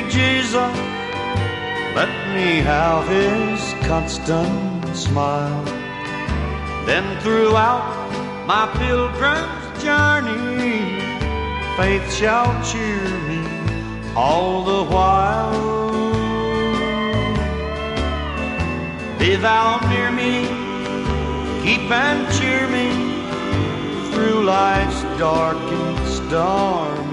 Jesus, let me have his constant smile. Then throughout my pilgrim's journey, faith shall cheer me all the while. Be thou near me, keep and cheer me through life's dark and stormy